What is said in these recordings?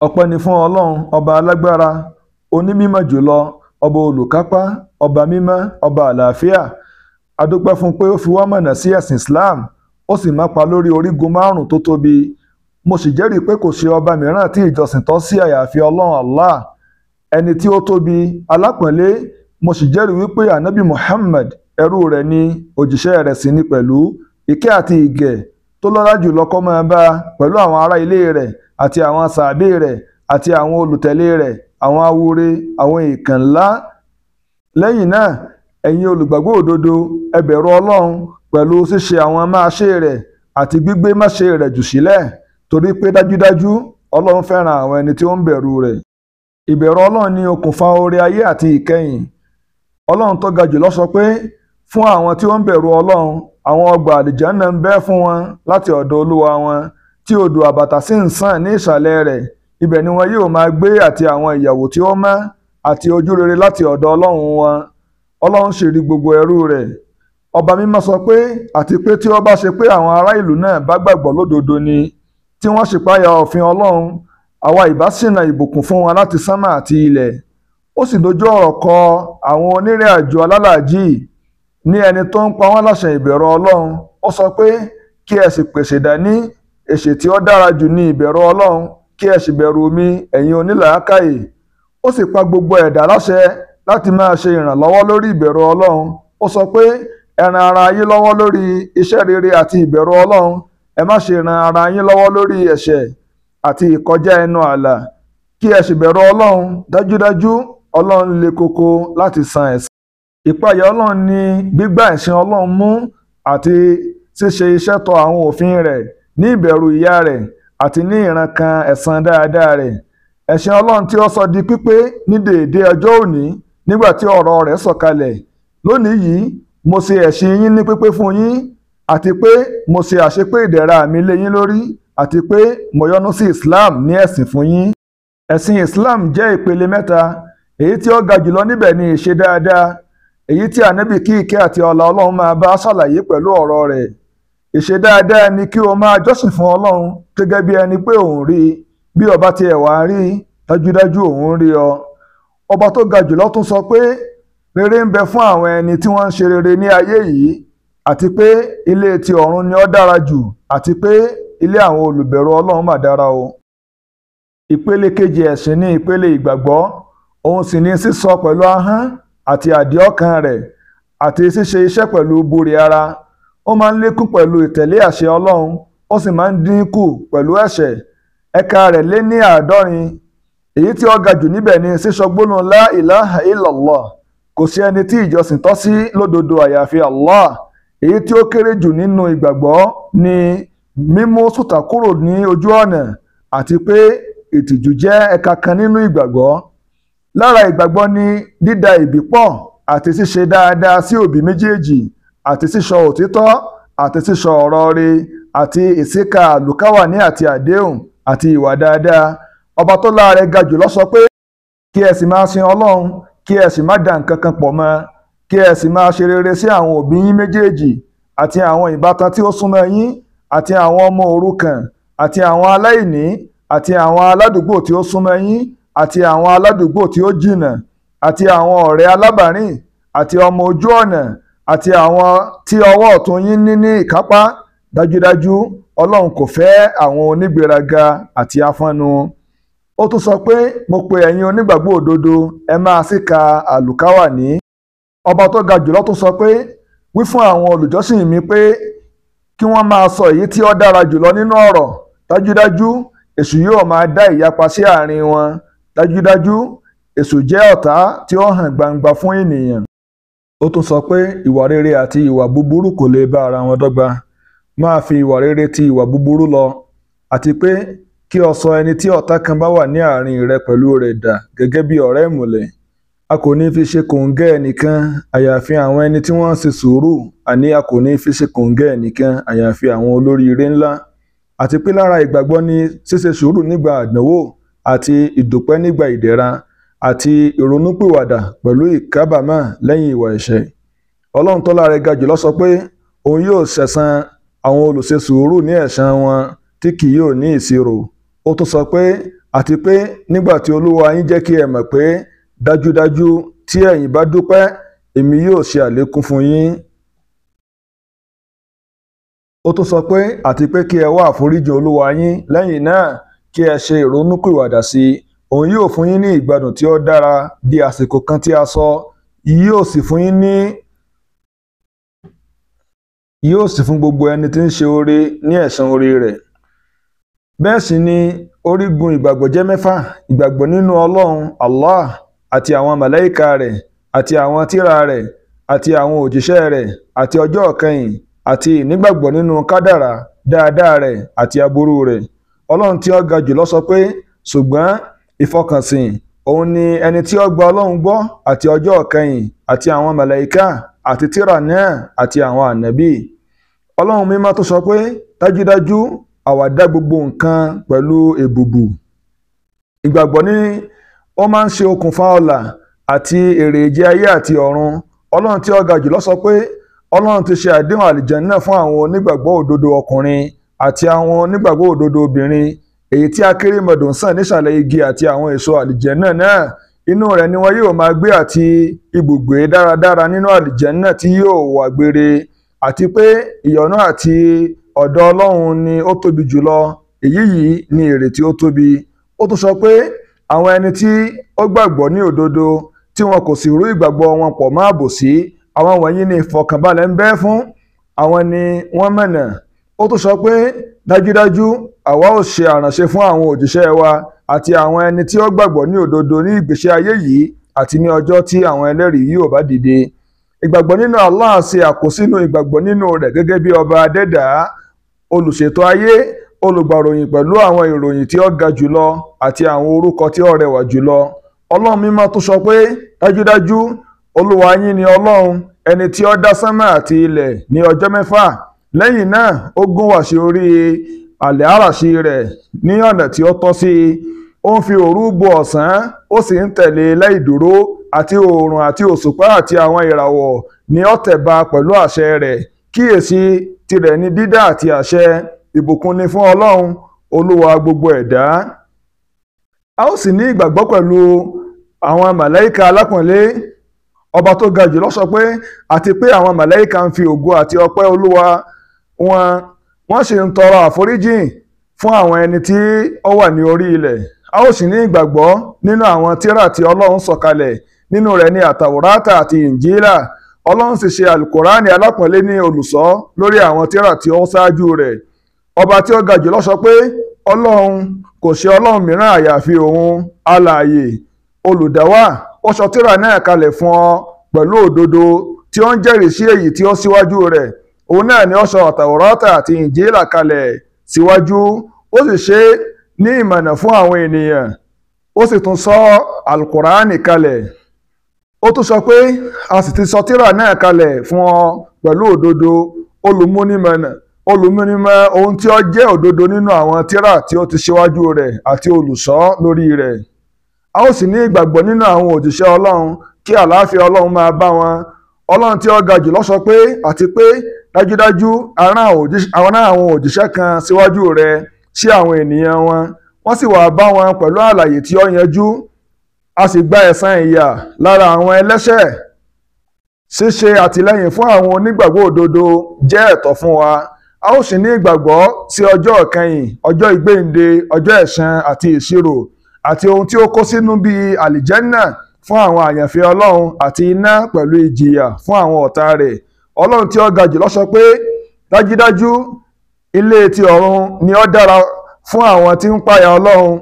Ọpẹ́ ni fún Ọlọ́run, ọba alágbára, onímímọ́ jùlọ, ọba olùkápá, ọba mímọ́, ọba àlàáfíà. A dúpẹ́ fún pé ó fi wá mọ̀nà sí ẹ̀sìn Islam, ó sì mápa lórí orígun márùn-ún tó tóbi. Mo sì jẹ́rìí pé kò sí ọba mìíràn tí ìjọsìn tọ́ sí àyàfi Ọlọ́run Allah, ẹni tí ó tóbi, alápọ̀nlé. Mo sì jẹ́rìí wípé Ànábì Muhammad ẹrú rẹ̀ ni, òjíṣẹ́ rẹ̀ sì ni pẹ̀lú. Ìkẹ́ àti ìgẹ̀ tó lọ́lá jùlọ kó máa bá pẹ̀lú àwọn ará ilé rẹ̀ àti àwọn sàábé rẹ̀ àti àwọn olùtẹ̀lé rẹ̀, àwọn awure, àwọn èèkàn ńlá. Lẹ́yìn náà, ẹ̀yin olùgbàgbọ́ òdodo, ẹ bẹ̀rù Ọlọ́run pẹ̀lú ṣíṣe àwọn máṣe rẹ̀ àti gbígbé máṣe rẹ̀ jù sílẹ̀, torí pé dájúdájú Ọlọ́run fẹ́ràn àwọn ẹni tí ó ń bẹ̀rù rẹ̀. Ìbẹ̀rù Ọlọ́run ni okùnfà oore ayé àti ìkẹyìn. Ọlọ́run tó ga jùlọ sọ pé fún àwọn tí ó ń bẹ̀rù Ọlọ́run, àwọn ọgbà àlìjánnà ń bẹ fún wọn láti ọ̀dọ̀ Olúwa wọn, tí odò àbàtà sì ń sàn ní ìsàlẹ̀ rẹ̀. Ibẹ̀ ni wọn yóò máa gbé, àti àwọn ìyàwó tí ó mọ́ àti ojú rere láti ọ̀dọ̀ Ọlọ́run wọn. Ọlọ́run sì rí gbogbo ẹrú rẹ̀. Ọba mímọ́ sọ pé, àti pé tí ó bá ṣe pé àwọn ará ìlú náà bá gbàgbọ́ lódodo ni, tí wọ́n sì páyà òfin Ọlọ́run, àwa ìbá ṣìnà ìbùkún fún wọn láti sánmà àti ilẹ̀. Ó sì dojú ọ̀rọ̀ kọ àwọn onírìn àjò alálàájì ní ẹni tó ń pa wọ́n láṣẹ ìbẹ̀rù Ọlọ́run. Ó sọ pé kí ẹ sì pèsè dání, èṣe tí ó dára jù ní ìbẹ̀rù Ọlọ́run, kí ẹ sì bẹ̀rù mi, ẹ̀yin onílàákàyè. Ó sì pa gbogbo ẹ̀dá láṣẹ láti máa ṣe ìrànlọ́wọ́ lórí ìbẹ̀rù Ọlọ́run. Ó sọ pé ẹ ran ara yín lọ́wọ́ lórí iṣẹ́ rere àti ìbẹ̀rù Ọlọ́run, ẹ má ṣe ran ara yín lọ́wọ́ lórí ẹ̀ṣẹ̀ àti ìkọjá ẹnu ààlà, kí ẹ sì bẹ̀rù Ọlọ́run. Dájúdájú Ọlọ́run le koko láti san ẹ̀san. Ìpayà Ọlọ́run ni gbígbá ẹ̀sìn Ọlọ́run mú àti ṣíṣe iṣẹ́ tọ àwọn òfin rẹ̀ ní ìbẹ̀rù ìyà rẹ̀ àti ní ìrankan ẹ̀san dáadáa rẹ̀. Ẹ̀sìn Ọlọ́run tí ó sọ di pípé ní dèédé ọjọ́ òní nígbà tí ọ̀rọ̀ rẹ̀ sọ̀kalẹ̀. Lónìí yìí, mo ṣe ẹ̀sìn yín ní pípé fún yín, àti pé mo ṣe àṣepé ìdẹ̀ra mi lé yín lórí, àti pé mo yọ́nú sí Islam ní ẹ̀sìn fún yín. Ẹ̀sìn Islam jẹ́ ìpele mẹ́ta. Èyí tí ó ga jùlọ níbẹ̀ ni ìṣe dáadáa, èyí tí Ànábì kí ìkẹ́ àti ọlá Ọlọ́run máa bá ṣàlàyé pẹ̀lú ọ̀rọ̀ rẹ̀. Ìṣe dáadáa ni kí o máa jọ́sìn fún Ọlọ́run gẹ́gẹ́ bí ẹni pé òun rí, bí ọba tí ẹ̀ wá rí, dájúdájú òun rí ọ. Ọba tó ga jùlọ tún sọ pé rere ń bẹ fún àwọn ẹni tí wọ́n ń ṣe rere ní ayé yìí, àti pé ilé ti ọ̀run ni ó dára jù, àti pé ilé àwọn olùbẹ̀rù Ọlọ́run mà dára o. Ìpele kejì ẹ̀sìn ni ìpele ìgbàgbọ́. Òun sì ni sísọ pẹ̀lú ahọ́n àti àdìọ́kàn rẹ̀, àti ṣíṣe iṣẹ́ pẹ̀lú borí ara. Ó máa ń lékún pẹ̀lú ìtẹ̀lé àṣẹ Ọlọ́run, ó sì máa ń dínkù pẹ̀lú ẹ̀ṣẹ̀. Ẹ̀ka rẹ̀ lé ní 70. Èyí tí ó ga jù níbẹ̀ ni sísọ gbólóhùn la ilaha illallah. Kò sí ẹni tí ìjọsìn tọ́ sí lódodo àyàfi Allah. Èyí tí ó kéré jù nínú ìgbàgbọ́ ni mímú sùtà kúrò ní ojú ọ̀nà, àti pé ìtìjú jẹ́ ẹ̀ka kan nínú ìgbàgbọ́. Lára ìgbàgbọ́ ni dídá ìbí pọ̀ àti ṣíṣe dáadáa sí òbí méjèèjì, àti sísọ òtítọ́ àti sísọ ọ̀rọ̀ rẹ̀, àti ìṣíkà àlùkáwàní àti àdéhùn àti ìwà dáadáa. Ọba tó láàrẹ ga jùlọ sọ pé kí ẹ sì máa sin Ọlọ́run, kí ẹ sì má dá nǹkan kan pọ̀ mọ́, kí ẹ sì máa ṣe rere sí àwọn òbí yín méjèèjì, àti àwọn ìbátan tí ó súnmọ́ yín, àti àwọn ọmọ òrukàn, àti àwọn aláìní, àti àwọn aládùúgbò tí ó súnmọ́ yín, àti àwọn aládùúgbò tí ó jìnnà, àti àwọn ọ̀rẹ́ alábàárìn, àti ọmọ ojú ọ̀nà, àti àwọn tí ọwọ́ ọ̀tún yín ní ìkápá. Dájúdájú Ọlọ́run kò fẹ́ àwọn onígbéraga àti afọ́nnu. Ó tún sọ pé mo pe ẹ̀yin onígbàgbọ́ òdodo, ẹ máa síka àlùkáwàní. Ọba tó ga jùlọ tún sọ pé wí fún àwọn olùjọ́sìn mi pé kí wọ́n máa sọ èyí tí ó dára jùlọ nínú ọ̀rọ̀. Dájúdájú èṣù yóò máa dá ìyapa sí àárín wọn. Dájúdájú èṣù jẹ́ ọ̀tá tí ó hàn gbangba fún ènìyàn. Ó tún sọ pé ìwà rere àti ìwà búburú kò lè bá ara wọn dọ́gba. Máa fi ìwà rere ti ìwà búburú lọ, àti pé kí o sọ ẹni tí ọ̀tá kan bá wà ní àárín rẹ pẹ̀lú rẹ̀ dà gẹ́gẹ́ bí ọ̀rẹ́ ìmùlẹ̀. A kò ní fi ṣe kòǹgẹ́ ẹnìkan àyàfi àwọn ẹni tí wọ́n ń ṣe sùúrù, àní a kò ní fi ṣe kòǹgẹ́ ẹnìkan àyàfi àwọn olóríire ńlá. Àti pé lára ìgbàgbọ́ ni ṣíṣe sùúrù nígbà àdánwò, àti ìdúpẹ́ nígbà ìdẹ̀ra, àti ìrònúpìwàdà pẹ̀lú ìkábàámọ̀ lẹ́yìn ìwà ẹ̀ṣẹ̀. Ọlọ́run tó láre ga jùlọ sọ pé òun yóò ṣẹ̀san àwọn olùṣe sùúrù ní ẹ̀san wọn tí kì yóò ní ìṣirò. ó tún sọ pé àti pé nígbà tí olúwa yín jẹ́ kí ẹ mọ̀ pé dájúdájú tí ẹ̀yin bá dúpẹ́ èmi yóò ṣe àlékún fún yín. ó tún sọ pé àti pé kí ẹ wá àforíjì olúwa yín lẹ́yìn náà kí ẹ ṣe ìrònúpìwàdà sí i, òun yóò fún yín ní ìgbádùn tí ó dára di àsìkò kan tí a sọ, yóò sì fún gbogbo ẹni tí ń ṣe oore ní ẹ̀san oore rẹ̀. bẹ́ẹ̀ sì ni orígun ìgbàgbọ́ jẹ́ mẹ́fà: ìgbàgbọ́ nínú ọlọ́run Allah àti àwọn màláíkà rẹ̀ àti àwọn tírà rẹ̀ àti àwọn òjíṣẹ́ rẹ̀ àti ọjọ́ ìkẹyìn àti ìnígbàgbọ́ nínú kádàrá dáadáa rẹ̀ àti aburú rẹ̀. ọlọ́run tí ó ga jùlọ sọ pé ṣùgbọ́n ìfọkànsìn òun ni ẹni tí ó gba ọlọ́run gbọ́ àti ọjọ́ ìkẹyìn àti àwọn màláíkà àti tírà náà àti àwọn ànábì. ọlọ́run mímọ́ tó sọ pé dájúdájú àwa dá gbogbo nǹkan pẹ̀lú èbùbù. ìgbàgbọ́ ní ó máa ń ṣe okùnfà ọlà àti èrè ìjẹ ayé àti ọ̀run. ọlọ́run tí ó ga jùlọ sọ pé ọlọ́run ti ṣe àdéhùn àlìjẹ́nnà fún àwọn onígbàgbọ́ òdodo ọkùnrin àti àwọn onígbàgbọ́ òdodo obìnrin, èyí tí akérèmọdò ń sàn nísàlẹ̀ igi àti àwọn èso àlìjẹ́nnà náà. inú rẹ̀ ni wọn yóò máa gbé àti ibùgbé dáradára nínú àlìjẹ́nnà tí yóò wà gbére, àti pé ìyọ́nú àti ọ̀dọ̀ ọlọ́run ni ó tóbi jùlọ, èyí yìí ni èrè tí ó tóbi. ó tún sọ pé àwọn ẹni tí ó gbàgbọ́ ní òdodo tí wọn kò sì rú ìgbàgbọ́ wọn pọ̀ mọ́ àbòsí, àwọn wọ̀nyí ni ìfọ̀kànbalẹ̀ ń bẹ fún, àwọn ni wọ́n mọ̀nà. ó tún sọ pé dájúdájú àwa ó ṣe àránṣe fún àwọn òjíṣẹ́ wa àti àwọn ẹni tí ó gbàgbọ́ ní òdodo ní ìgbésí ayé yìí àti ní ọjọ́ tí àwọn ẹlẹ́rìí yóò bá dìde. ìgbàgbọ́ nínú Allah ṣe àkósínú ìgbàgbọ́ nínú rẹ̀ gẹ́gẹ́ bí ọba adẹ́dàá, olùṣètò ayé, olùgbàròyìn pẹ̀lú àwọn ìròyìn tí ó ga jùlọ àti àwọn orúkọ tí ó rẹwà jùlọ. ọlọ́run mímọ́ tó sọ pé dájúdájú olúwa yín ni ọlọ́run, ẹni tí ó dá sánmà àti ilẹ̀ ní ọjọ́ mẹ́fà, lẹ́yìn náà ó gún wá sí orí àlẹ́ àràṣí rẹ̀ ní ọ̀nà tí ó tọ́ sí i. ó ń fi òru bo ọ̀sán, ó sì ń tẹ̀lé láìdúró, àti oòrùn àti òṣùpá àti àwọn ìràwọ̀ ni ó tẹ̀ ba pẹ̀lú àṣẹ rẹ̀. kíyèsí, tirẹ̀ ni dídá àti àṣẹ. ìbùkún ni fún ọlọ́run, olúwa gbogbo ẹ̀dá. a ó sì ní ìgbàgbọ́ pẹ̀lú àwọn màláíkà alápọ̀nlé. ọba tó ga jùlọ sọ pé àti pé àwọn màláíkà ń fi ògo àti ọpẹ́ olúwa wọ́n sì ń tọrọ àforíjìn fún àwọn ẹni tí ó wà ní orí ilẹ̀. a ó sì ní ìgbàgbọ́ nínú àwọn tírà tí ọlọ́run sọ̀kalẹ̀, nínú rẹ̀ ni àtàwòrátà àti ìnjílà. ọlọ́run sì ṣe àlùkùránì alápọ̀nlé ní olùṣọ́ lórí àwọn tírà tí ó ṣáájú rẹ̀. ọba tí ó ga jùlọ sọ pé ọlọ́run kò ṣe ọlọ́run mìíràn àyàfi òun alààyè olùdáwà. ó sọ tírà náà kalẹ̀ fún ọ pẹ̀lú òdodo tí ó ń jẹ́rìí sí èyí tí ó síwájú rẹ̀. òun náà ni ó sọ àtàwòrátà àti ìnjílà kalẹ̀ síwájú, ó sì ṣe ní ìmọ̀nà fún àwọn ènìyàn. ó sì tún sọ àlùkùránì kalẹ̀. ó tún sọ pé a sì ti sọ tírà náà kalẹ̀ fún ọ pẹ̀lú òdodo, olùmúnímọ̀ ohun tí ó jẹ́ òdodo nínú àwọn tírà tí ó ti ṣíwájú rẹ̀ àti olùṣọ́ lórí rẹ̀. a ó sì ní ìgbàgbọ́ nínú àwọn òjíṣẹ́ ọlọ́run, kí àlàáfíà ọlọ́run máa bá wọn. ọlọ́run tí ó ga jùlọ sọ pé àti pé dájúdájú a rán àwọn òjíṣẹ́ kan síwájú rẹ̀ sí àwọn ènìyàn wọn, wọ́n sì wá bá wọn pẹ̀lú àlàyé tí ó yanjú. a sì gba ẹ̀san ìyà lára àwọn ẹlẹ́ṣẹ̀. ṣíṣe àtìlẹ́yìn fún àwọn onígbàgbọ́ òdodo jẹ́ ẹ̀tọ́ fún wa. a ó sì ní ìgbàgbọ́ sí ọjọ́ ìkẹyìn, ọjọ́ ìgbéǹde, ọjọ́ ẹ̀san àti ìṣirò, àti ohun tí ó kó sínú bíi àlìjẹ́nnà fún àwọn àyànfẹ́ ọlọ́run àti iná pẹ̀lú ìjìyà fún àwọn ọ̀tá rẹ̀. ọlọ́run tí ó ga jùlọ sọ pé dájúdájú ilé ti ọ̀run ni ó dára fún àwọn tí ń páyà ọlọ́run.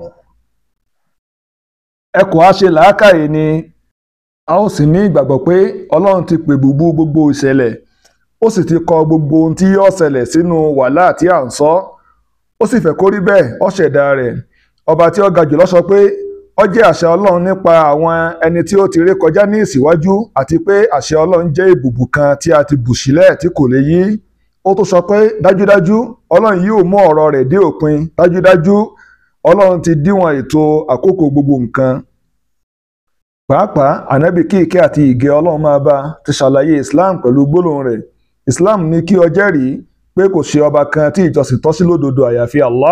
ẹ kò á ṣe làákàyè ni. a ó sì ní ìgbàgbọ́ pé ọlọ́run ti pè bùbú gbogbo ìṣẹ̀lẹ̀, ó sì ti kọ gbogbo ohun tí yóò ṣẹlẹ̀ sínú wàhálà tí à ń sọ, ó sì fẹ́ kó rí bẹ́ẹ̀, ó ṣẹ̀dá rẹ̀. ọba tí ó ga jùlọ sọ pé ó jẹ́ àṣẹ ọlọ́run nípa àwọn ẹni tí ó ti ré kọjá ní ìsíwájú, àti pé àṣẹ ọlọ́run jẹ́ ìbùbù kan tí a ti bù sílẹ̀ tí kò lè yí. ó tún sọ pé dájúdájú ọlọ́run yóò mú ọ̀rọ̀ rẹ̀ dé òpin, dájúdájú ọlọ́run ti díwọ̀n ètò àkókò gbogbo nǹkan. pàápàá ànábì kí ìkẹ́ àti ìgẹ́ ọlọ́run máa bá ti ṣàlàyé Islam pẹ̀lú gbólóhùn rẹ̀. Islam ní kí ó jẹ́rìí pé kò sí ọba kan tí ìjọsìn tọ́ sí lódodo àyàfi Allah,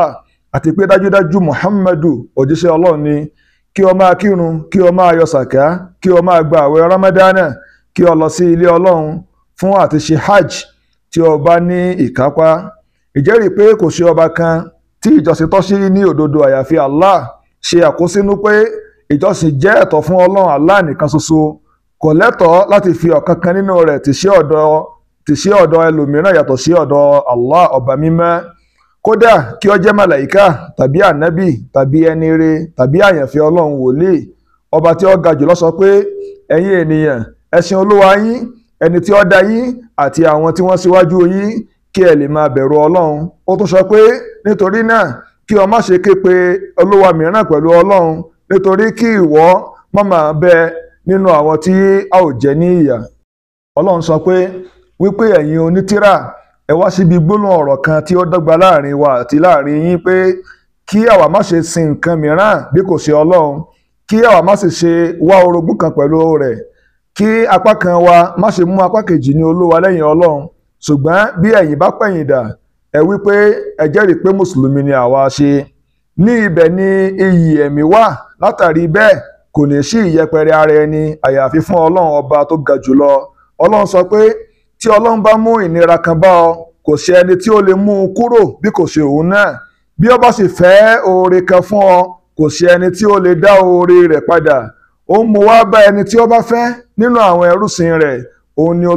àti pé dájúdájú Muhammadu òjíṣẹ́ Ọlọ́run ni, kí o máa kírun, kí o máa yọ sàká, kí o máa gba àwẹ̀ Ramadana, kí o lọ sí ilé Ọlọ́run fún àti ṣe hajj tí o bá ní ìkápá. Ìjẹ́rìí pé kò sí ọba kan tí ìjọsìn tọ́ sí ní òdodo àyàfi Allah ṣe àkósínú pé ìjọsìn jẹ́ ẹ̀tọ́ fún Ọlọ́run Allah nìkan ṣoṣo. Kò lẹ́tọ̀ọ́ láti fi ọ̀kankan nínú rẹ̀ tì sí ọ̀dọ̀ ẹlòmíràn yàtọ̀ sí ọ̀dọ̀ Allah ọba mímọ́. Kódà kí ó jẹ́ màláìkà tàbí ànábì tàbí ẹni rere tàbí àyànfẹ́ Ọlọ́run wòlíì, ọba tí ó ga jùlọ sọ pé, ẹ̀yin ènìyàn, ẹ sìn Olúwa yín, ẹni tí ó dá yín àti àwọn tí wọ́n síwájú yín, kí ẹ lè máa bẹ̀rù Ọlọ́run. Ó tún sọ pé, nítorí náà kí o má ṣe ké pe olúwa mìíràn pẹ̀lú Ọlọ́run, nítorí kí ìwọ má máa bẹ nínú àwọn tí a ò jẹ ní ìyà. Ọlọ́run sọ pé, wípé ẹ̀yin onítírà, ẹ wá síbi gbólóhùn ọ̀rọ̀ kan tí ó dọ́gba láàrin wa àti láàrin yín, pé kí àwa má ṣe sin nǹkan mìíràn bí kò ṣe Ọlọ́run, kí àwa má sì ṣe wá orogún kan pẹ̀lú rẹ̀, kí apá kan wa má ṣe mú apá kejì ní olúwa lẹ́yìn Ọlọ́run. Ṣùgbọ́n bí ẹ̀yin bá pẹ̀yìn dà, ẹ wí pé ẹ jẹ́rìí pé mùsùlùmí ni àwa ṣe. Ní ibẹ̀ ni iyì ẹ̀mí wà, látàrí bẹ́ẹ̀ kò ní sí ìyẹpẹrẹ ara ẹni àyàfi fún Ọlọ́run ọba tó ga jùlọ. Ọlọ́run sọ pé, tí Ọlọ́run bá mú ìnira kan bá ọ, kò sí ẹni tí ó lè mú un kúrò bí kò ṣe òun náà. Bí ó bá sì fẹ́ oore kan fún ọ, kò sí ẹni tí ó lè dá oore rẹ̀ padà. Ó mú wá bá ẹni tí ó bá fẹ́ nínú àwọn ẹrúsìn rẹ̀. Òun ni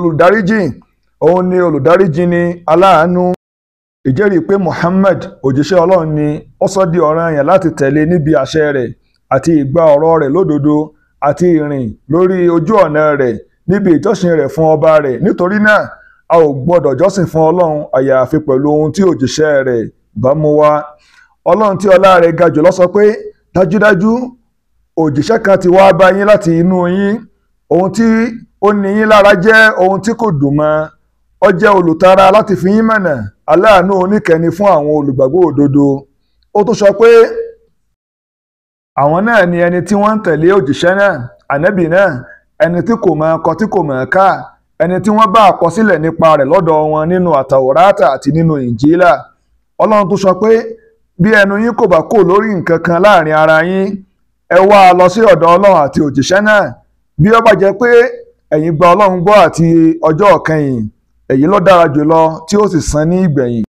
olùdáríjì ni aláàánú. Ìjẹ́rìí pé Muhammad òjíṣẹ́ Ọlọ́run ni, ó sọ di ọ̀ranyàn láti tẹ̀lé níbi àṣẹ rẹ̀ àti ìgbà ọ̀rọ̀ rẹ̀ lódodo àti ìrìn lórí ojú ọ̀nà rẹ̀ níbi ìjọsìn rẹ̀ fún ọba rẹ̀. Nítorí náà a ò gbọdọ̀ jọ́sìn fún Ọlọ́run àyàfi pẹ̀lú ohun tí òjíṣẹ́ rẹ̀ bá mú wá. Ọlọ́run tí ọlá rẹ̀ ga jùlọ sọ pé, dájúdájú òjíṣẹ́ kan ti wá bá yín láti inú yín. Ohun tí ó ní yín lára jẹ́ ohun tí kò dùn mọ́. Ó jẹ́ olùtara láti fi yín mọ̀nà, aláàánú oníkẹni fún àwọn olùgbàgbọ́ òdodo. Ó tún sọ pé, àwọn náà ni ẹni tí wọ́n ń tẹ̀lé òjíṣẹ́ náà, ànábì náà, ẹni tí kò mọ̀ kọ tí kò mọ̀ ká, ẹni tí wọ́n bá àkọsílẹ̀ nípa rẹ̀ lọ́dọ̀ wọn nínú àtàwòrátà àti nínú ìnjílà. Ọlọ́run tún sọ pé, bí ẹnu yín kò bá kò lórí nǹkan kan láàrin ara yín, ẹ wá lọ sí ọ̀dọ̀ Ọlọ́run àti òjíṣẹ́ náà. Bí ó bá jẹ́ pé ẹ̀yin gba Ọlọ́run gbọ́ àti ọjọ́ ìkẹyìn, èyí ló dára jùlọ tí ó sì san ní ìgbẹ̀yìn.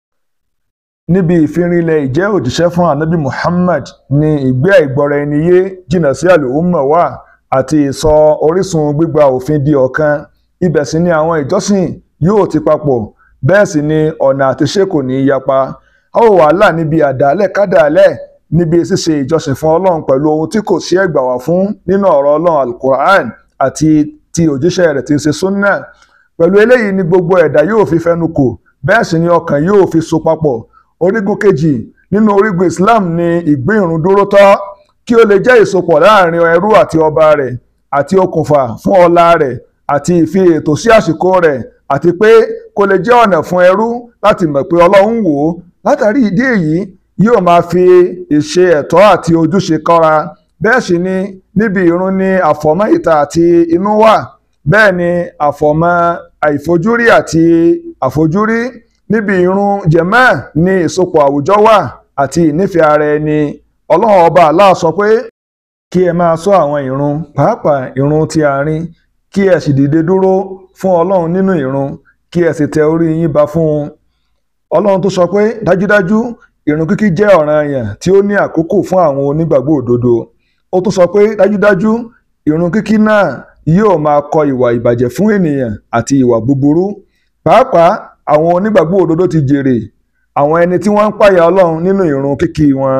Níbi ìfirinlẹ̀ ìjẹ́ òjíṣẹ́ fún ànábì Muhammad ni ìgbé àìgbọ́ra ẹni yé jìnnà sí àlùmọ̀ wà àti ìsọ orísun gbígba òfin di ọ̀kan. Ibẹ̀ sì ni àwọn ìjọsìn yóò ti papọ̀, bẹ́ẹ̀ sì ni ọ̀nà àtiṣe kò ní yapa. A ó wàhálà níbi àdálẹ̀ kádàálẹ̀ níbi ṣíṣe ìjọsìn fún Ọlọ́run pẹ̀lú ohun tí kò sí ẹ̀gbà wá fún nínú ọ̀rọ̀ Ọlọ́run Al-Qur'an àti ti òjíṣẹ́ rẹ̀ tí ń ṣe Sunnah. Pẹ̀lú eléyìí ni gbogbo ẹ̀dá yóò fi fẹnu kò, bẹ́ẹ̀ sì ni ọkàn yóò fi so papọ̀. Orígun kejì nínú orígun Islam ni ìgbé ìrun dúró tọ́, kí ó lè jẹ́ ìsopọ̀ láàrin ẹrú àti ọba rẹ̀, àti okùnfà fún ọlá rẹ̀, àti ìfi ètò sí àsìkò rẹ̀, àti pé kó lè jẹ́ ọ̀nà fún ẹrú láti mọ̀ pé Ọlọ́run wò ó. Látàrí ìdí èyí, yóò máa fi ìṣe ẹ̀tọ́ àti ojúṣe kọ́ra. Bẹ́ẹ̀ sì ni níbi ìrun ni àfọ̀mọ́ ìta àti inú wà. Bẹ́ẹ̀ ni àfọ̀mọ́ àìfojúrí àti àfojúrí. Níbi ìrun jẹ̀mọ́ ni ìsopọ̀ àwùjọ wà àti ìnífẹ̀ẹ́ ara ẹni. Ọlọ́run ọba Allah sọ pé, kí ẹ máa ṣọ́ àwọn ìrun, pàápàá ìrun ti àárín, kí ẹ sì dìde dúró fún Ọlọ́run nínú ìrun, kí ẹ sì tẹ orí yín ba fún un. Ọlọ́run tó sọ pé, dájúdájú ìrun kíkí jẹ́ ọ̀ranyàn tí ó ní àkókò fún àwọn onígbàgbọ́ òdodo. Ó tún sọ pé, dájúdájú ìrun kíkí náà yóò máa kọ ìwà ìbàjẹ́ fún ènìyàn àti ìwà búburú. Pàápàá àwọn onígbàgbọ́ òdodo ti jèrè, àwọn ẹni tí wọ́n ń páyà Ọlọ́run nínú ìrun kíkí wọn.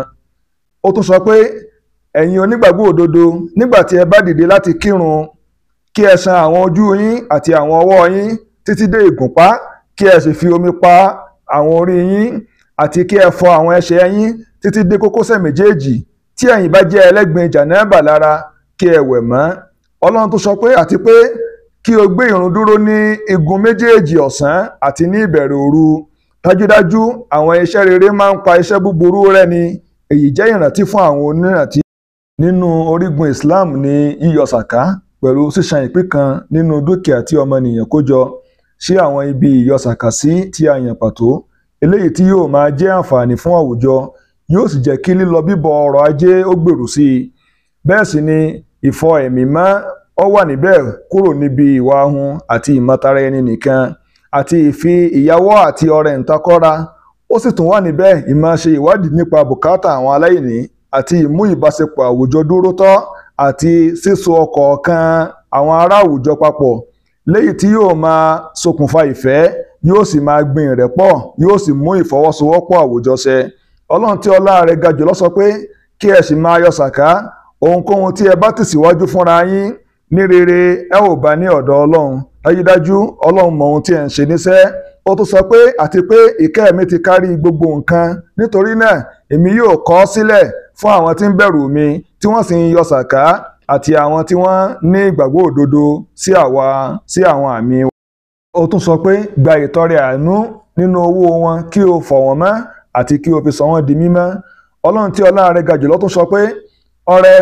Ó tún sọ pé, ẹ̀yin onígbàgbọ́ òdodo, nígbà tí ẹ bá dìde láti kírun, kí ẹ ṣan àwọn ojú yín àti àwọn ọwọ́ yín títí dé ìgúnpá, kí ẹ sì fi omi pa àwọn orí yín, àti kí ẹ fọ àwọn ẹsẹ̀ yín títí dé kókósẹ̀ méjèèjì. Tí ẹ̀yin bá jẹ́ ẹlẹ́gbin jànábà lára, kí ẹ wẹ̀ mọ́. Ọlọ́run tó sọ pé, àti pé kí o gbé ìrun dúró ní igun méjèèjì ọ̀sán àti ní ìbẹ̀rẹ̀ òru. Dájúdájú àwọn iṣẹ́ rere máa ń pa iṣẹ́ búburú rẹ́ ni. Èyí jẹ́ ìrántí fún àwọn oníràntí. Nínú orígun Islam ni yíyọ sàká pẹ̀lú sísan ìpín kan nínú dúkìá tí ọmọnìyàn kó jọ sí àwọn ibi ìyọ sàká sí tí a yàn pàtó. Eléyìí tí yóò máa jẹ́ àǹfààní fún àwùjọ, yóò sì jẹ́ kí lílọ bíbọ̀ ọrọ̀ ajé ó gbèrú sí i. Bẹ́ẹ̀ sì ni ìfọ ẹ̀mí mọ́ ó wà níbẹ̀ kúrò níbi ìwà ahun àti ìmọ̀tara ẹni nìkan àti ìfi ìyàwó àti ọrẹ ìtakọ́ra. Ó sì tún wà níbẹ̀ ìmáa ṣe ìwádìí nípa bùkátà àwọn aláìní àti ìmú ìbáṣepọ̀ àwùjọ dúró tọ́ àti síso ọ̀kọ̀ọ̀kan àwọn ará àwùjọ papọ̀ léyìí tí yóò máa ṣokùnfà ìfẹ́, yóò sì máa gbin ìrẹ́pọ̀, yóò sì mú ìfọwọ́sowọ́pọ̀ àwùjọ ṣẹ. Ọlọ́run tí ọlá rẹ̀ ga jùlọ sọ pé kí ẹ sì máa yọ sàká ohunkóhun tí ẹ bá tẹ̀síwájú fúnra yín ní rere ẹ ò bá ní ọ̀dọ̀ Ọlọ́run. Dájúdájú Ọlọ́run mọ ohun tí ẹ ń ṣe níṣẹ́. Ó tún sọ pé àti pé ìkẹ́ mi ti kárí gbogbo nǹkan, nítorí náà èmi yóò kọ ọ́ sílẹ̀ fún àwọn tí ń bẹ̀rù mi tí wọ́n sì ń yọ sàká àti àwọn tí wọ́n ní ìgbàgbọ́ òdodo sí àwọn àmì. Ó tún sọ pé gba ìtọrẹ àánú nínú owó wọn kí o fọ̀ wọ́n mọ́ àti kí o fi sọ wọ́n di mímọ́. Ọlọ́run tí ọlá rẹ̀ ga jùlọ tún sọ pé ọrẹ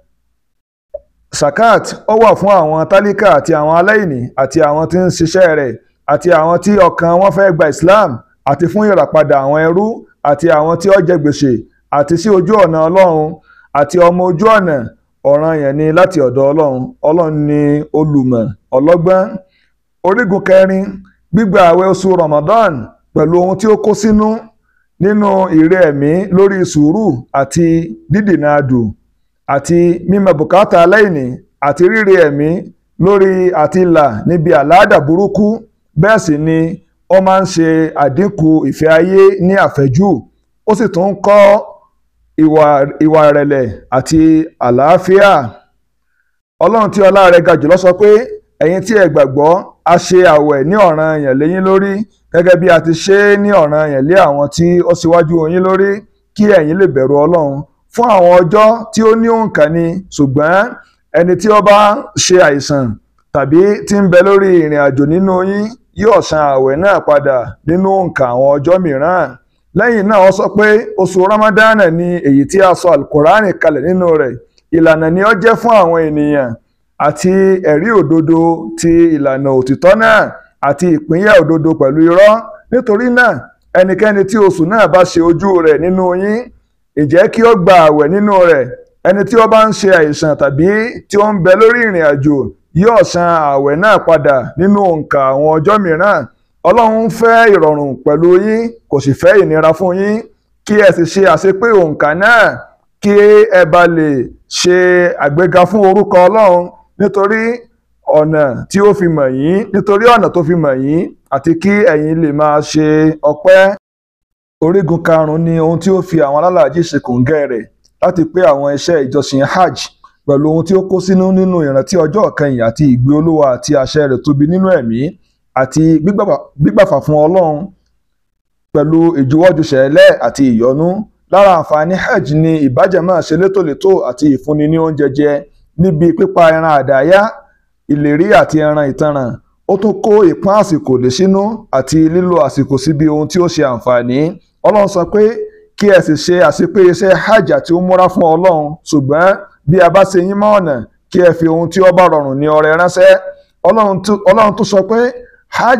zakat ó wà fún àwọn tálíkà àti àwọn aláìní àti àwọn tí ń ṣiṣẹ́ rẹ̀ àti àwọn tí ọkàn wọn fẹ́ gba Islam àti fún ìràpadà àwọn ẹrú àti àwọn tí ó jẹ gbèsè àti sí ojú ọ̀nà Ọlọ́run àti ọmọ ojú ọ̀nà. Ọ̀ranyàn ni láti ọ̀dọ̀ Ọlọ́run. Ọlọ́run ni olùmọ̀ ọlọ́gbọ́n. Orígun kẹrin, gbígba àwẹ̀ oṣù Ramadan pẹ̀lú ohun tí ó kó sínú nínú ìrẹ ẹ̀mí lórí sùúrù àti dídènà adùn àti mímọ bùkátà aláìní àti ríre ẹ̀mí lórí àti là níbi àláàdà burúkú. Bẹ́ẹ̀ sì ni ó máa ń ṣe àdínkù ìfẹ́ ayé ní àfẹ́jù. Ó sì tún ń kọ́ ìwà ìrẹ̀lẹ̀ àti àlàáfíà. Ọlọ́run tí ọlá rẹ̀ ga jùlọ sọ pé ẹ̀yin tí ẹ gbàgbọ́, a ṣe àwẹ̀ ní ọ̀ranyàn lé yín lórí gẹ́gẹ́ bí a ti ṣe é ní ọ̀ranyàn lé àwọn tí ó ṣíwájú yín lórí kí ẹ̀yin lè bẹ̀rù Ọlọ́run. Fún àwọn ọjọ́ tí ó ní òǹkà ni, ṣùgbọ́n ẹni tí ó bá ṣe àìsàn tàbí tí ń bẹ lórí ìrìn àjò nínú yín yóò san àwẹ̀ náà padà nínú òǹkà àwọn ọjọ́ mìíràn. Lẹ́yìn náà ó sọ pé oṣù Ramadan ni èyí tí a sọ Al-Qur'ani kalẹ̀ nínú rẹ̀. Ìlànà ni ó jẹ́ fún àwọn ènìyàn àti ẹ̀rí òdodo ti ìlànà òtítọ́ náà àti ìpínyà òdodo pẹ̀lú irọ́. Nítorí náà ẹnikẹ́ni tí oṣù náà bá ṣe ojú rẹ̀ nínú yín, ìjẹ́ kí ó gba àwẹ̀ nínú rẹ̀. Ẹni tí ó bá ń ṣe àìsàn tàbí tí ó ń bẹ lórí ìrìn àjò yóò san àwẹ̀ náà padà nínú òǹkà àwọn ọjọ́ mìíràn. Ọlọ́run fẹ́ ìrọ̀rùn pẹ̀lú yín, kò sì fẹ́ ìnira fún yín, kí ẹ sì ṣe àṣepé òǹkà náà kí ẹ bá lè ṣe àgbéga fún orúkọ Ọlọ́run nítorí ọ̀nà tó fi mọ̀ yín àti kí ẹ̀yin lè máa ṣe ọpẹ́. Orígun karùn-ún ni ohun tí ó fi àwọn alálàájì ṣe kòńgẹ́ rẹ̀ láti pé àwọn iṣẹ́ ìjọsìn hajj pẹ̀lú ohun tí ó kó sínú nínú ìrántí ọjọ́ ìkẹyìn àti ìgbé Olúwa àti àṣẹ rẹ̀ tóbi nínú ẹ̀mí àti gbígbàfà fún Ọlọ́run pẹ̀lú ìjuwọ́júṣẹ̀lẹ̀ àti ìyọ́nú. Lára àǹfààní hajj ni ìbájẹ̀mọ́ ṣe létòlétò àti ìfúnni ní oúnjẹ jẹ níbi pípa ẹran àdáyá, ìlérí àti ẹran ìtanràn. Ó tún kó ìpọ́n àsìkò lé sínú àti lílo àsìkò síbi ohun tí ó ṣe àǹfààní. Ọlọ́run sọ pé kí ẹ sì ṣe àṣepé iṣẹ́ hajj àti umura fún Ọlọ́run, ṣùgbọ́n bí a bá ṣe yín mọ́ ọ̀nà kí ẹ fi ohun tí ó bá rọrùn ní ọrẹ ránṣẹ́. Ọlọ́run tún sọ pé hajj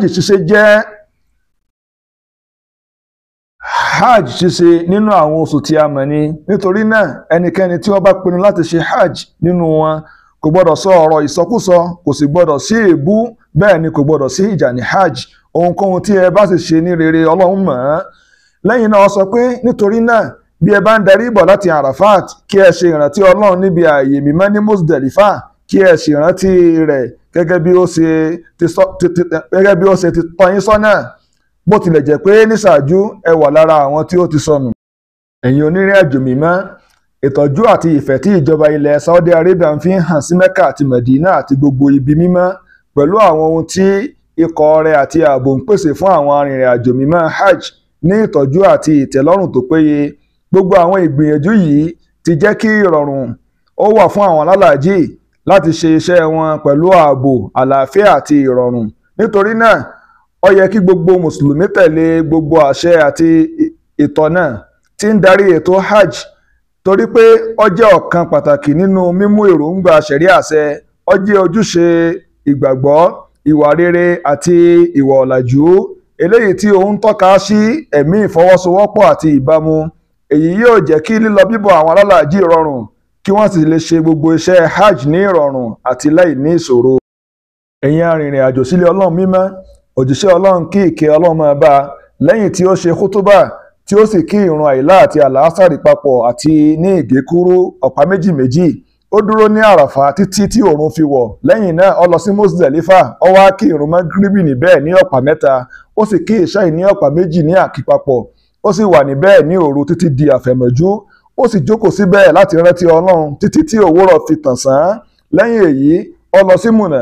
ṣíṣe nínú àwọn oṣù tí a mọ̀ ni. Nítorí náà ẹnikẹ́ni tí ó bá pinnu láti ṣe hajj nínú wọn kò gbọ́dọ̀ sọ ọ̀rọ̀ ìsọkúsọ, kò sì gbọ́dọ̀ sí èébú, bẹ́ẹ̀ ni kò gbọ́dọ̀ sí ìjà ní hajj. Ohunkóhun tí ẹ bá sì ṣe ní rere Ọlọ́run mọ̀ ọ́n. Lẹ́yìn náà ó sọ pé nítorí náà bí ẹ bá ń darí bọ̀ láti Arafat kí ẹ ṣe ìrántí Ọlọ́run níbi ààyè mímọ́ ní Muzdalifa, kí ẹ sì rántí rẹ̀ gẹ́gẹ́ bí ó ṣe ti tọ́ yín sọ́nà, bó tilẹ̀ jẹ́ pé níṣáájú ẹ wà lára àwọn tí ó ti sọnù. Ẹ̀yin onírìn àjò mímọ́, ìtọ́jú àti ìfẹ́ tí ìjọba ilẹ̀ Saudi Arabia ń fi hàn sí Mecca àti Medina àti gbogbo ibi mímọ́ pẹ̀lú àwọn ohun tí ikọ̀ rẹ̀ àti ààbò ń pèsè fún àwọn arìnrìn àjò mímọ́ hajj ní ìtọ́jú àti ìtẹ́lọ́rùn tó péye. Gbogbo àwọn ìgbìyànjú yìí ti jẹ́ kí ìrọ̀rùn ó wà fún àwọn alálàájì láti ṣe iṣẹ́ wọn pẹ̀lú ààbò, àlàáfíà àti ìrọ̀rùn. Nítorí náà ó yẹ kí gbogbo mùsùlùmí tẹ̀lé gbogbo àṣẹ àti ìtọ́nà tí ń darí ètò hajj, torí pé ó jẹ́ ọ̀kan pàtàkì nínú mímú èròǹgbà ṣẹ̀ríà ṣẹ. Ó jẹ́ ojúṣe ìgbàgbọ́, ìwà rere àti ìwà ọ̀làjú, eléyìí tí ó ń tọ́ka sí ẹ̀mí ìfọwọ́sowọ́pọ̀ àti ìbámu, èyí yóò jẹ́ kí lílọ bíbọ̀ àwọn alálàájì rọrùn kí wọ́n sì lè ṣe gbogbo iṣẹ́ hajj ní ìrọ̀rùn àti láì ní ìṣòro. ẹ̀yin arìnrìn àjò sílé ọlọ́run mímọ́, òjíṣẹ́ ọlọ́run kí ìkẹ́ ọlọ́run máa bá a lẹ́yìn tí ó ṣe kútúbà tí ó sì kí ìrun àìlá àti àlàásàrì papọ̀ àti ní ìgékúrú ọ̀pá méjì méjì. Ó dúró ní àràfà títí tí òòrùn fi wọ̀. Lẹ́yìn náà ó lọ sí Muzdalifa, ó wá kí ìrun magribi níbẹ̀ ní ọ̀pá mẹ́ta, ó sì kí ìṣáì ní ọ̀pá méjì ní àkípapọ̀. Ó sì wà níbẹ̀ ní òru títí di àfẹ̀mọ́jú. Ó sì jókòó síbẹ̀ láti rántí Ọlọ́run títí tí òwúrọ̀ fi tàn sán. Lẹ́yìn èyí ó lọ sí Mùnà,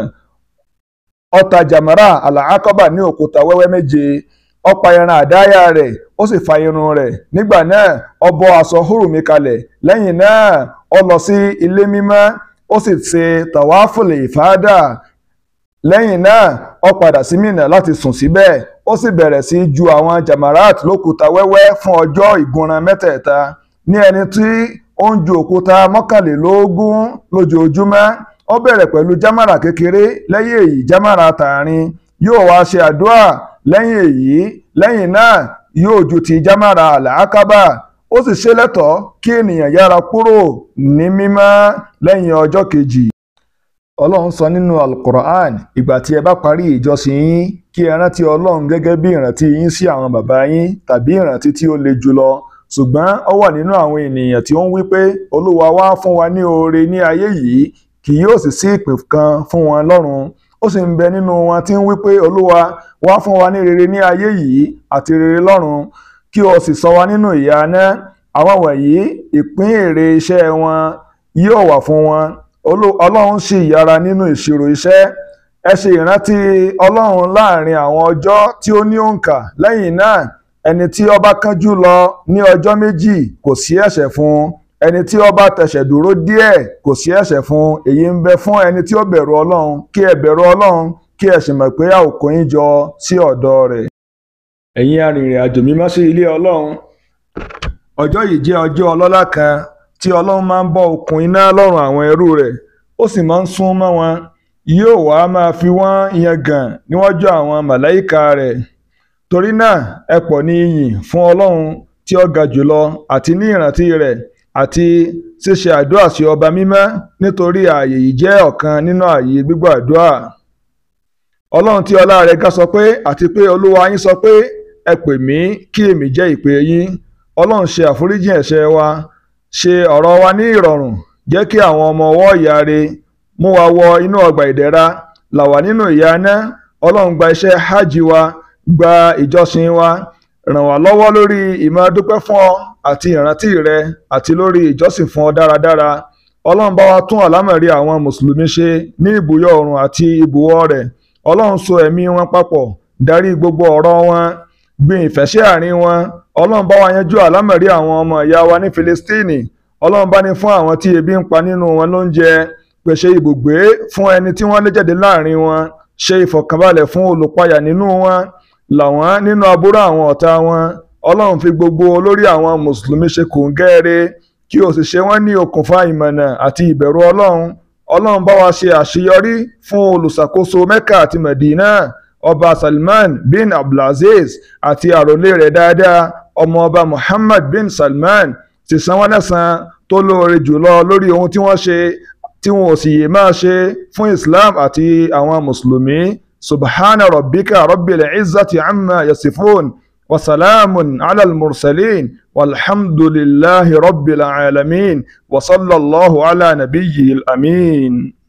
ó ta jàmárà àlàákọ́bà ní òkúta wẹ́wẹ́ méje. Ó pa ẹran àdáyà rẹ̀, ó sì fa irun rẹ̀. Nígbà náà ó bọ́ aṣọ húrùmí kalẹ̀. Lẹ́yìn náà ó lọ sí ilé mímọ́, ó sì ṣe tàwáfùlì ìfádà. Lẹ́yìn náà ó padà sí Mínà láti sùn síbẹ̀. Ó sì bẹ̀rẹ̀ sí ju àwọn jamarat lókúta wẹ́wẹ́ fún ọjọ́ ìgúnran mẹ́tẹ̀ẹ̀ta. Ní ẹni tí ó ń ju òkúta 21 lójoojúmọ́. Ó bẹ̀rẹ̀ pẹ̀lú jámàrà kékeré, lẹ́yìn èyí jámàrà tààrin. Yóò wá ṣe àdúrà lẹ́yìn èyí. Lẹ́yìn náà yóò ju ti jámàrà àlàákábà. Ó sì ṣe lẹ́tọ̀ọ́ kí ènìyàn yára kúrò ní mímọ́ lẹ́yìn ọjọ́ kejì. Ọlọ́run sọ nínú Al-Qur'an, ìgbà tí ẹ bá parí ìjọsìn yín kí ẹ rántí Ọlọ́run gẹ́gẹ́ bí ìrántí yín sí àwọn bàbá yín tàbí ìrántí tí ó le jùlọ. Ṣùgbọ́n ó wà nínú àwọn ènìyàn tí ó ń wí pé Olúwa wá fún wa ní oore ní ayé yìí, kì yóò sì sí ìpín kan fún wọn lọ́run. Ó sì ń bẹ nínú wọn tí ń wí pé Olúwa wá fún wa ní rere ní ayé yìí àti rere lọ́run, kí o sì sọ wa nínú ìyà náà. Àwọn wọ̀nyí ìpín èrè iṣẹ́ wọn yóò wà fún wọn. Ọlọ́run sì yára nínú ìṣirò iṣẹ́. Ẹ ṣe ìrántí Ọlọ́run láàrin àwọn ọjọ́ tí ó ní òǹkà. Lẹ́yìn náà ẹni tí ó bá kánjú lọ ní ọjọ́ méjì kò sí ẹ̀ṣẹ̀ fún. Ẹni tí ó bá tẹ̀sẹ̀ dúró díẹ̀ kò sí ẹ̀ṣẹ̀ fún. Èyí ń bẹ fún ẹni tí ó bẹ̀rù Ọlọ́run. Kí ẹ bẹ̀rù Ọlọ́run kí ẹ sì mọ̀ pé a ò kó yín jọ sí ọ̀dọ̀ rẹ̀. Ẹ̀yin arìnrìn àjò mímọ́ sí ilé Ọlọ́run, ọjọ́ yìí jẹ́ ọjọ́ ọlọ́lá kan tí Ọlọ́run máa ń bọ́ okùn iná lọ́rùn àwọn ẹrú rẹ̀, ó sì máa ń sún mọ́ wọn. Yóò wá máa fi wọ́n yangàn níwájú àwọn màláíkà rẹ̀. Torí náà ẹ pọ̀ ní ìyìn fún Ọlọ́run tí ó ga jùlọ àti ní ìrántí rẹ̀ àti ṣíṣe àdúrà sí ọba mímọ́, nítorí ààyè yìí jẹ́ ọ̀kan nínú ààyè gbígbọ́ àdúrà. Ọlọ́run tí ọlá rẹ̀ ga sọ pé, àti pé Olúwa yín sọ pé, ẹ pè mí kí èmi jẹ́ ìpè yín. Ọlọ́run ṣe àforíjì ẹ̀ṣẹ̀ wa, ṣe ọ̀rọ̀ wa ní ìrọ̀rùn, jẹ́ kí àwọn ọmọ ọwọ́ ìyáre, mú wa wọ inú ọgbà ìdẹ̀ra, là wá nínú ìyà náà. Ọlọ́run gba iṣẹ́ hajj wa, gba ìjọsìn wa, ràn wá lọ́wọ́ lórí ìmọ̀ dúpẹ́ fún ọ àti ìrántí rẹ àti lórí ìjọsìn fún ọ dáradára. Ọlọ́run bá wa tún àlámọ̀rí àwọn mùsùlùmí ṣe ní ìbúyọ oòrùn àti ìbúwọ̀ rẹ̀. Ọlọ́run so ẹ̀mí wọn papọ̀, darí gbogbo ọ̀rọ̀ wọn, gbin ìfẹ́ sí àárín wọn. Ọlọ́run bá wa yanjú àlámọ̀rí àwọn ọmọ ìyá wa ní Filistini. Ọlọ́run bá ní fún àwọn tí ebi ń pa nínú wọn lóúnjẹ, pèsè ibùgbé fún ẹni tí wọ́n lé jáde láàrin wọn, ṣe ìfọ̀kànbalẹ̀ fún olùpayà nínú wọn, là wọ́n nínú aburú àwọn ọ̀tá wọn. Ọlọ́run fi gbogbo olórí àwọn mùsùlùmí ṣe kòńgẹ́rẹ́, kí o sì ṣe wọ́n ní okùnfà ìmọ̀nà àti ìbẹ̀rù Ọlọ́run. Ọlọ́run bá wa ṣe àṣeyọrí fún olùṣàkóso Mẹ́kà àti Mẹ̀dínà, ọba Salman bin Abdulaziz àti àròlé rẹ̀ dáadáa, ọmọ ọba Muhammad bin Salman. Sì san wọ́n lẹ́san tó lóore jùlọ lórí ohun tí wọ́n ṣe tí wọn ò sì yè máa ṣe fún Islam àti àwọn mùsùlùmí. Subhana rabbika rabbil izzati amma yasifun, wa salamun ala al-mursalin, walhamdulillahi rabbil alamin, wa sallallahu ala nabiyyil amin.